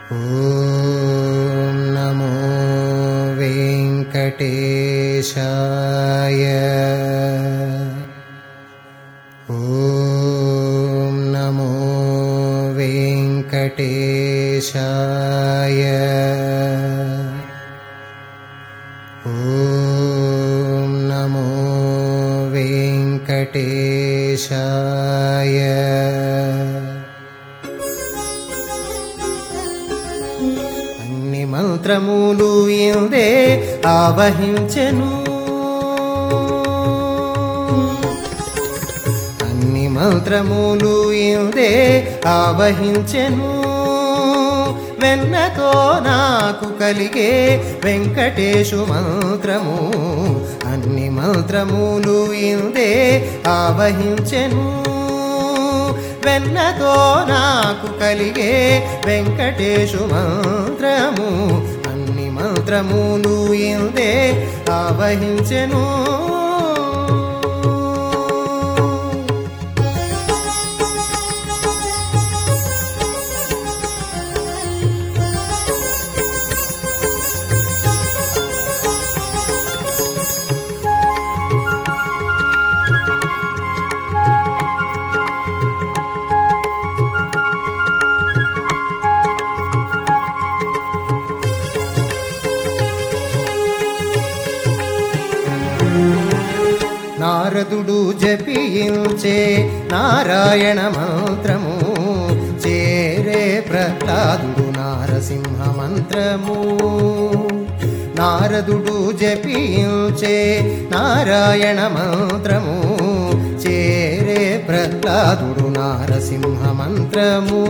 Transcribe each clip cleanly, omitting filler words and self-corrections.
ఓం నమో వెంకటేశాయ. ఓం నమో వెంకటేశాయ. ఓం నమో వెంకటేశాయ. అన్ని మంత్రములు ఇందే ఆవహించెను, అన్ని మంత్రములు ఇందే ఆవహించెను. వెన్నతో నాకు కలిగే వెంకటేశు మంత్రము, అన్ని మంత్రములు ఇందే ఆవహించెను. వెన్నతో నాకు కలిగే వెంకటేశు మంత్రము, అన్ని మంత్రములు ఇందే ఆవహించెను. నారదుడు జపించే నారాయణ మంత్రము, చేరే ప్రహ్లాదుడు నారసింహ మంత్రము. నారదుడు జపించే నారాయణ మంత్రము, చేరే ప్రహ్లాదుడు నారసింహ మంత్రము.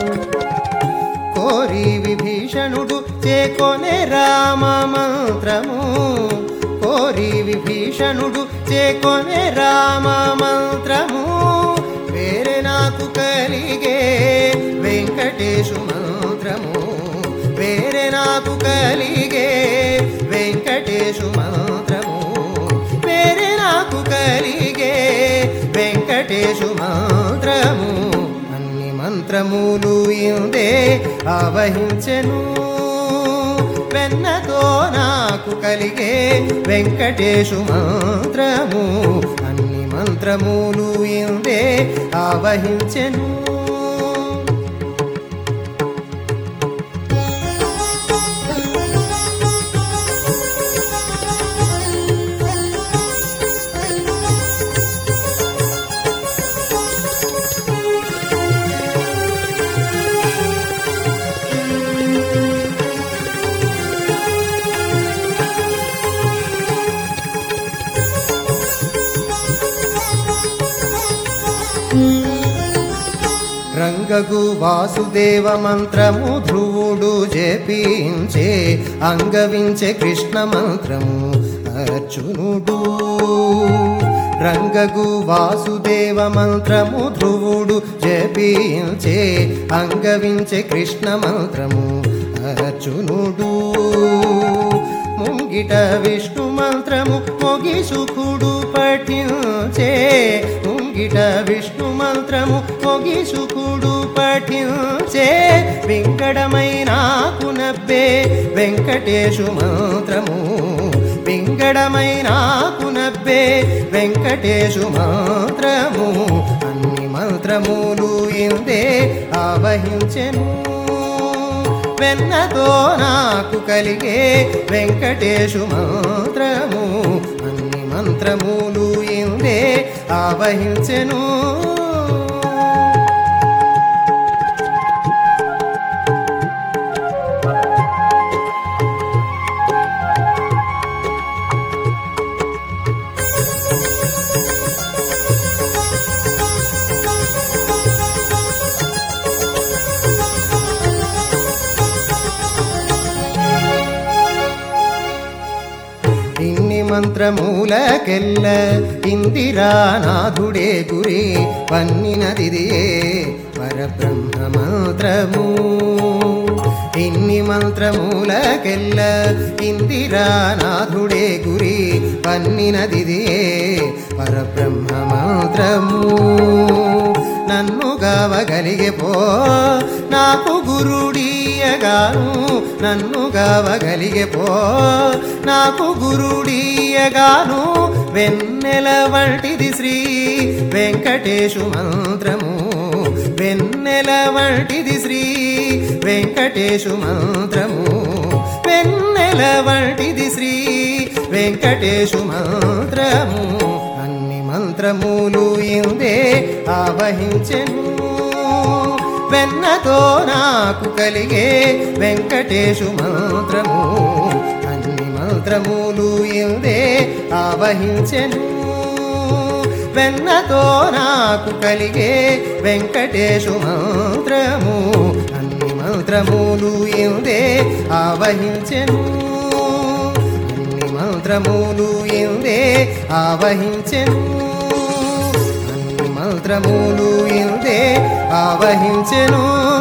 కోరి విభీషణుడు చేకొనే రామ మంత్రము, కోరి విభీషణుడు చేకొనే రామ మంత్రము. వేరే నాకు కలిగే వెంకటేశు మంత్రము, వేరే నాకు కలిగే వెంకటేశు మంత్రము, వేరే నాకు కలిగే వెంకటేశు మంత్రము. అన్ని మంత్రములు ఇందే ఆవహించెను. వెన్నతో నాకు కలిగే వెంకటేశు మంత్రము, అన్ని మంత్రములు ఇందే ఆవహించెను. రంగగు వాసుదేవ మంత్రము ధ్రువుడు జపించే, అంగవించే కృష్ణ మంత్రము అర్జునుడు. రంగగు వాసుదేవ మంత్రము ధ్రువుడు జపించే, అంగవించే కృష్ణ మంత్రము అర్జునుడు. ముంగిట విష్ణు మంత్రము మొగి సుఖుడు పఠించే, ముంగిట విష్ణు మంత్రము మొగి సుఖుడు పఠించే. వింగడమై నాకు నబ్బే వెంకటేశు మంత్రము, వింగడమై నాకు నబ్బే వెంకటేశు మంత్రము. అన్ని మంత్రములు ఇందే ఆవహించెను. వెన్నతో నాకు కలిగే వెంకటేశు మంత్రము, అన్ని మంత్రములు ఇందే ఆవహించెను. ఇన్ని మంత్రమూలకెల్ల ఇందిరానాథుడే గురి, పన్నినదిదియే పరబ్రహ్మ మంత్రము. ఇన్ని మంత్రమూలకెల్ల ఇందిరానాథుడే గురి, పన్నినదిదియే పరబ్రహ్మ మంత్రము. నన్ను గావగలిగే పో నాకు గురుడీయ గురుడీయగాను నన్ను గావగలిగే పో నాకు గురుడీయగాను వెన్నెల వంటిది శ్రీ వెంకటేశు మంత్రము వెన్నెల వంటిది శ్రీ వెంకటేశు మంత్రము వెన్నెల వంటిది శ్రీ వెంకటేశు మంత్రము అన్ని మంత్రములు ఇందే ఆవహించెను వెన్నతో నాకు కలిగే వెంకటేశు మంత్రము అన్ని మంత్రములు ఇందే ఆవహించెను వెన్నతో నాకు కలిగే వెంకటేశు మంత్రము అన్ని మంత్రములు ఇందే ఆవహించెను అన్ని మంత్రములు ఇందే ఆవహించెను అన్ని మంత్రములు ఇందే ఆవహించెను